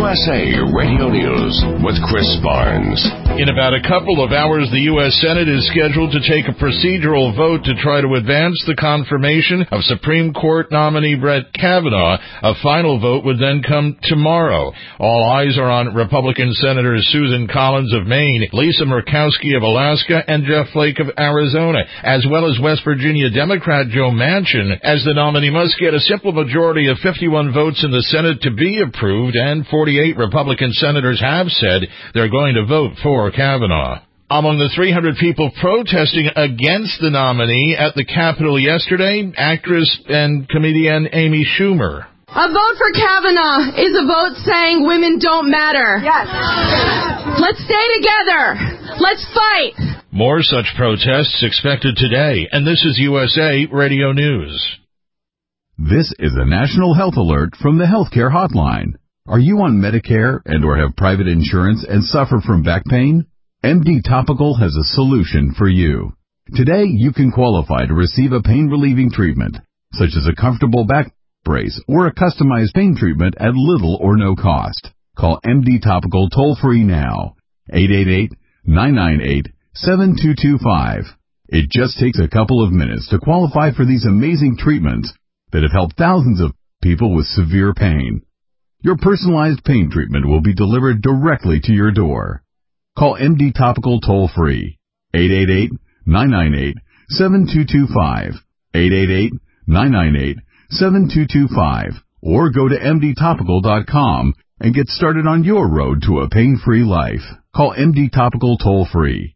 USA Radio News with Chris Barnes. In about a couple of hours, the U.S. Senate is scheduled to take a procedural vote to try to advance the confirmation of Supreme Court nominee Brett Kavanaugh. A final vote would then come tomorrow. All eyes are on Republican Senators Susan Collins of Maine, Lisa Murkowski of Alaska, and Jeff Flake of Arizona, as well as West Virginia Democrat Joe Manchin, as the nominee must get a simple majority of 51 votes in the Senate to be approved, and 48 Republican senators have said they're going to vote for Kavanaugh. Among the 300 people protesting against the nominee at the Capitol yesterday, actress and comedian Amy Schumer. A vote for Kavanaugh is a vote saying women don't matter. Yes. Let's stay together. Let's fight. More such protests expected today, and this is USA Radio News. This is a national health alert from the Healthcare Hotline. Are you on Medicare and or have private insurance and suffer from back pain? MD Topical has a solution for you. Today, you can qualify to receive a pain-relieving treatment, such as a comfortable back brace or a customized pain treatment at little or no cost. Call MD Topical toll-free now, 888-998-7225. It just takes a couple of minutes to qualify for these amazing treatments that have helped thousands of people with severe pain. Your personalized pain treatment will be delivered directly to your door. Call MD Topical toll-free, 888-998-7225, 888-998-7225, or go to mdtopical.com and get started on your road to a pain-free life. Call MD Topical toll-free,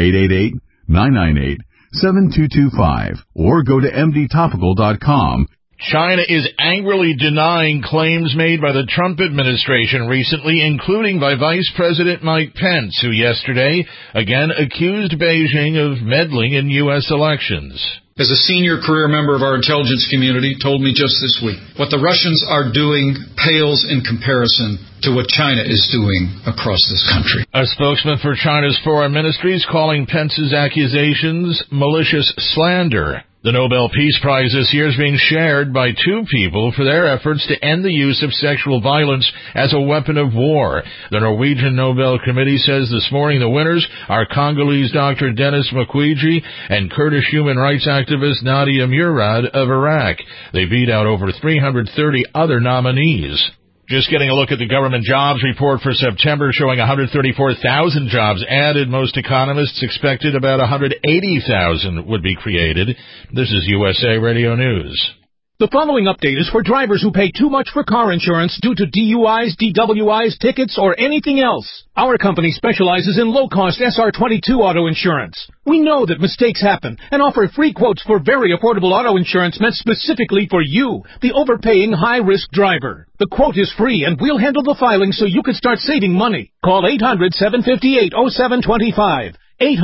888-998-7225, or go to mdtopical.com. China is angrily denying claims made by the Trump administration recently, including by Vice President Mike Pence, who yesterday again accused Beijing of meddling in U.S. elections. As a senior career member of our intelligence community told me just this week, what the Russians are doing pales in comparison to what China is doing across this country. A spokesman for China's foreign ministry is calling Pence's accusations malicious slander. The Nobel Peace Prize this year is being shared by two people for their efforts to end the use of sexual violence as a weapon of war. The Norwegian Nobel Committee says this morning the winners are Congolese Dr. Denis Mukwege and Kurdish human rights activist Nadia Murad of Iraq. They beat out over 330 other nominees. Just getting a look at the government jobs report for September, showing 134,000 jobs added. Most economists expected about 180,000 would be created. This is USA Radio News. The following update is for drivers who pay too much for car insurance due to DUIs, DWIs, tickets, or anything else. Our company specializes in low-cost SR22 auto insurance. We know that mistakes happen and offer free quotes for very affordable auto insurance meant specifically for you, the overpaying high-risk driver. The quote is free, and we'll handle the filing so you can start saving money. Call 800-758-0725.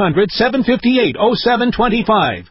800-758-0725.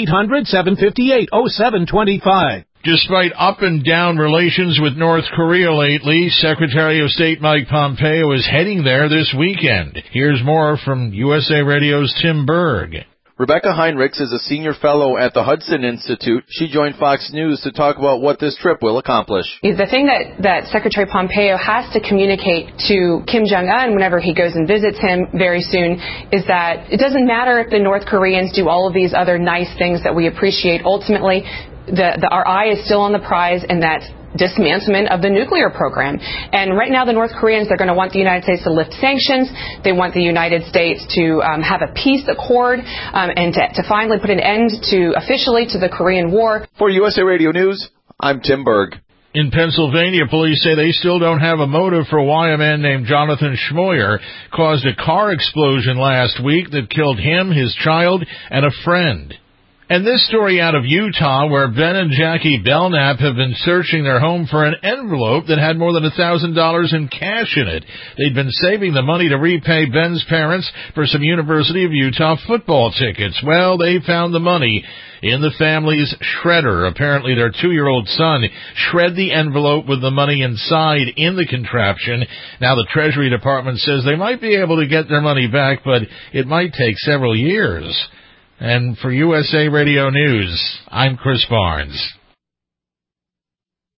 800-758-0725. Despite up and down relations with North Korea lately, Secretary of State Mike Pompeo is heading there this weekend. Here's more from USA Radio's Tim Berg. Rebecca Heinrichs is a senior fellow at the Hudson Institute. She joined Fox News to talk about what this trip will accomplish. The thing that Secretary Pompeo has to communicate to Kim Jong-un whenever he goes and visits him very soon is that it doesn't matter if the North Koreans do all of these other nice things that we appreciate. Ultimately, our eye is still on the prize, and that's dismantlement of the nuclear program. And right now the North Koreans, they're going to want the United States to lift sanctions. They want the United States to have a peace accord and to finally put an end officially to the Korean War. For USA Radio News, I'm Tim Berg. In Pennsylvania, police say they still don't have a motive for why a man named Jonathan Schmoyer caused a car explosion last week that killed him, his child, and a friend. And this story out of Utah, where Ben and Jackie Belknap have been searching their home for an envelope that had more than $1,000 in cash in it. They'd been saving the money to repay Ben's parents for some University of Utah football tickets. Well, they found the money in the family's shredder. Apparently their 2-year-old son shred the envelope with the money inside in the contraption. Now the Treasury Department says they might be able to get their money back, but it might take several years. And for USA Radio News, I'm Chris Barnes.